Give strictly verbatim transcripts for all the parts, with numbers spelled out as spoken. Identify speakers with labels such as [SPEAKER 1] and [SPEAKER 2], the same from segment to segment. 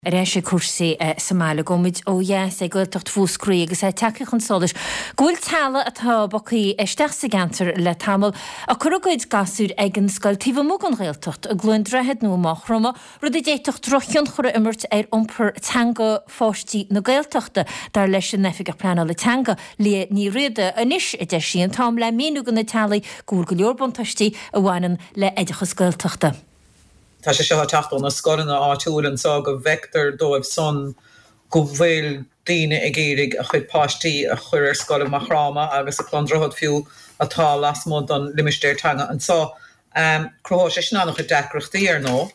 [SPEAKER 1] Réise cuasaí Somália gomid ó dheas é gcuilteacht fúscrí agus é takeíoch an solas. Gúil talla atá bacaí isteach sa gantar le tamil a chugaid gasúr ag an scoil tíomh mó an réalteacht a glúin drehead nó amach roma rud i déitocht drochion chur immert ar iompar teanga fáistí na gailteachta dar leis an nefiga plana le teanga le ní riada anis i d deisí an tám le míú gan na talaí gúil go leorbuntaistí a bhhainan le éidechas gailteachta.
[SPEAKER 2] Tá sé seo tachtón na scoranna áitiúil sa go vector dóibh son go bhfuil daoine ag éirig a chuid páistí a chuir ar scoil Machrama agus a clondrahad fiú atá las mód an limisteirtanga an sa um, croá sé sinna nach a decrachtaí ar nó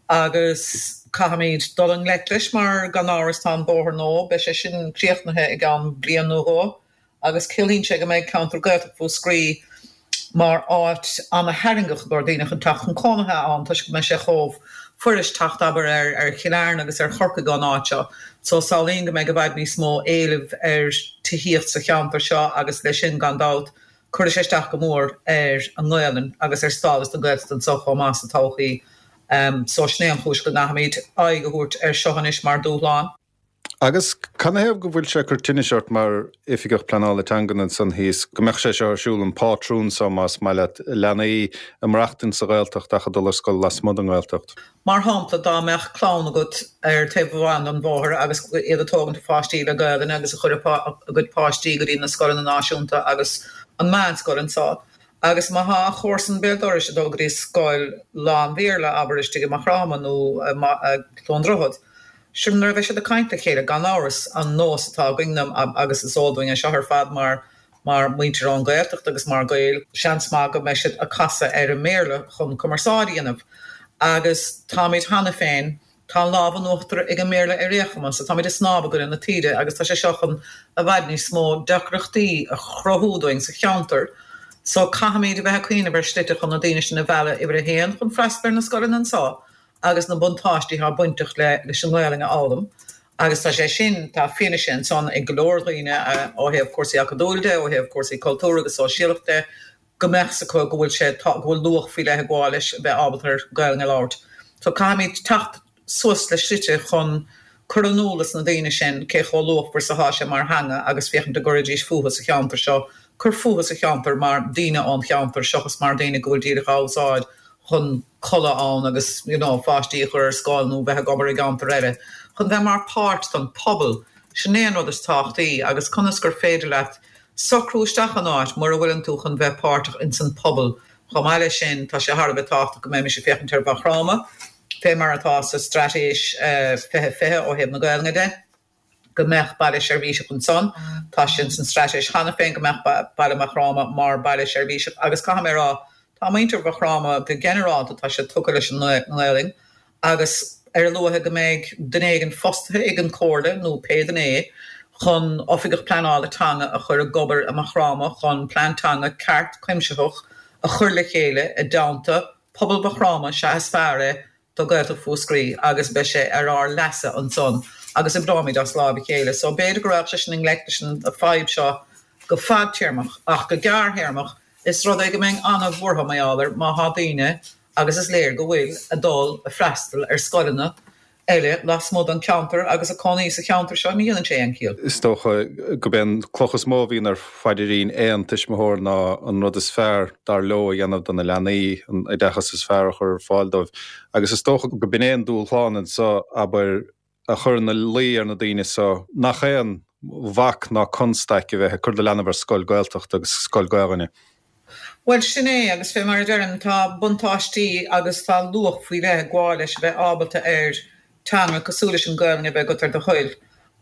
[SPEAKER 2] agus cahamíd dul an leiclis mar gan áras tá bóthar nó be sé sin críochnathe ag an blian nóá agus cilín sé go méid counter gailteach fú scrí mar áit an a herringach gordínach an tach an cónathe an, tá me sé chomh furis tacht aber ar, ar chilearn agus ar chorca gan áitse. So sáilín go me go bhaid ní smó éileh ar tíhíocht sa cheantar seo agus lei sin gandát chuir sé isteach go mór ar an Ngailean agus ar stádas an gaiilteacht an sochá más an tóchaí um, so sné an chúis go nachmid aige húirt ar seochanis mar dúláán.
[SPEAKER 3] Agus can I go bhfuil sé gur tinisiart mar ifigach planála tangan an san híos go meach sé seo siúil an pátrún sa más meile lenaí amreachtain sa gailteacht a dul ar scoil las mod an gailteacht.
[SPEAKER 2] Mar hámpla dá meach clán a gut ar taobhháin an bmhóthar agus iad atógan tá fáistí le gailean agus a chuir a good páistí go dtí na scoil na náisiúnta agus an meán scoil an sá. Agus má há chósan béaldáir sé dul grí scoil lán bhéarla aber istí go Machrama nó clóndrahad. Sim nar bheith sé de cainte chéile gan áras an nós atá ghuinnam agus is ódúing a seothar fad mar mar muintir an gailteacht agus mar gail seans má go me siad a casa ar a méle chun commersáíanamh agus táid hanna féin tá lábhan nuachtar ag an méle ar réchaman sa táid is snába go in na tíide agus tá sé seochan a bhaid ní smó decrachtaí a chrothúdúing sa cheantar so cahamíad a bheith chuoine bar stite chun na daine sin na bheile ibre a héan chun freispear na scoil an sá. Agus na buntáistí há buintach le leis an Ngailean álam. Agus tá sé sin tá féine sin son ag glóirghine ó heh cuasaí acadúilde, ó heh cuasaí cultúra agus sóisialachta, go Mexico go bhfuil sé bhfuil luach fi le gháilis be ábaltar Ngailean láirt. So caimid tacht suas le site chun churanúlas na daine sin cé cho luach for sa háise mar hanga agus féchan de goridís fuha sa cheantar seo, chur fuha sa cheantar mar daine an cheantar seochas mar daine go bhfuil díire ásáid chun chola an agus you know, fáistí chur scoil nó bheith gobar i gan réire. Chun bheith mar páirt an pobl sinnéan rud is táchtaí agus conas gur féidir leat socrúisteach an áit mar a bhfuiln tú chun bheith páirteach in san pobl. Chom eile sin tá sé Harbh táachta go mé sé féchan tar Machrama, fé mar atá sa stratéis fethe fethe ó heb na Gaeilge de, go meach baile seirbhíseach an son, tá sin san stratéis chana féin go meach baile Machrama mar baile seirbhíseach agus cha mé rá Tá maintar Machrama go generálta tá sé tuca leis an Ngailean agus ar luathe go méid dunéigen fostathe ag an cóirde nó pédané chun ofiigech planála tanga a chur a gobar a Machrama chun plantanga ceart cuimseach a chur le chéile a dáanta pobl Machrama se as fearre do gailteacht fúscrí agus be sé ar ár lesa an son agus i brámid as lába chéile. So béidir go raibh sé sin ingleictesin a fáib seo go fad tíirmach ach go gearthéirmach is rud ag go mbeidh anna bhórtha maiálar má há daoine agus is léir go bhfuil a dul a freistal ar scoileanna eile las mód an ceantar agus a conaí sa ceantar seo ní dhéanann sé an cíal.
[SPEAKER 3] Is tócha go ben clochas mó hín ar faidirín éan tuismthór ná an rud is fearr dar leo a dhéanamh don na leanaí an idechas is fearr a chur fáildóibh. Agus is tócha go bin éon dúil chláinan sa aber a chur na lí ar na daoine sa nach éan bhac ná constaice bheith chur de leanamh ar scoil gailteacht agus scoil Gaeilge.
[SPEAKER 2] Well sinné agus fé mar dean tá buntáistí agus tá luach faoi bheith gháilis bheith ábalta ar teanga cosúlis an Gaeilge bheith gotar do chuil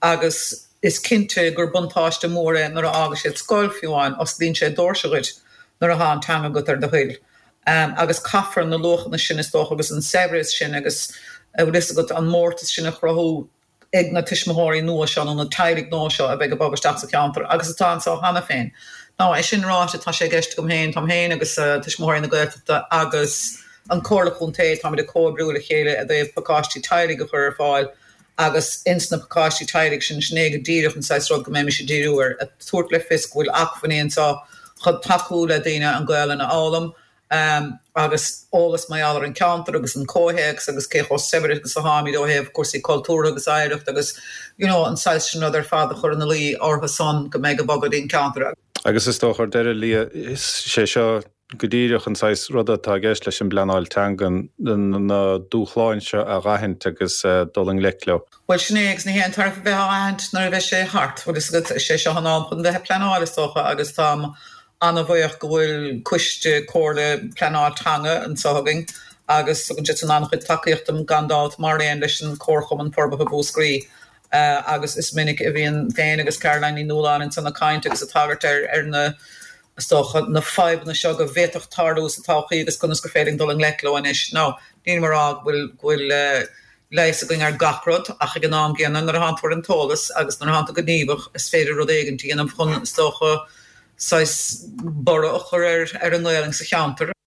[SPEAKER 2] agus is cinnte gur buntáiste móra nar a agus siad scoil fiúáin os líonn sé dóirseid nar a há teanga gotar do chuil. Um, agus caafar na luach na sin is tócha agus an sebris sin agus bhris go an mórtas sin a chrothú ag na tuismothirí nua seo nó na teilig nó seo a bheith go bobasteach sa ceantar agus atá an sá hana féin. No, é sin ráte tá sé gist gom héin tam héin agus uh, tuismóir na gailteachta agus an cóla chun té tá de cóbrúla chéile a d pakáistí teilig go chur fáil agus insna pakáistí teilig sin sné go díirech an seis rud go mé sé díúir a tuairt le fisk bhfuil achfanéon sa chud takeúla daine an Gaeilge na álam um, agus ólas mai all an counter agus an cóhéics agus cé sever agus a háí ó heh cuasí cultúra agus éirecht agus you know, an sa ar fád chur an lí ortha son go mé go bogad ín counter.
[SPEAKER 3] Agus is tóchar deire lí sé seo godíireach an sais rud atá gceist leis an bleanáil teangan na dúchláinse a rahint agus doling lecleo.
[SPEAKER 2] Well snéigs na héan tar bheith haint nar bheith sé hart, fu is sé seo an an chun bheith pleanáil tócha agus tá anna bhuioch go bhfuil cuiste cóirle pleanáiltanga an soging agus an jet an annach takeíocht am gandált mar éon leis an cóirchom an forba búscrí uh, agus is minic a bhíon féin agus Caroline í Núláin in sanna caint agus a tagart ar ar na stocha na five na seo go bhéach tarús a táchaí agus chun go féidir doling leclo inis. No, ní mar ag bhfuil bhfuil uh, leis a going ar gachrod ach a gnáam géanana nar hanfuir an tólas agus nar hananta go níbach is féidir rud éigentí an am chun stocha sais bora ochor ar ar an nuiling sa cheantar.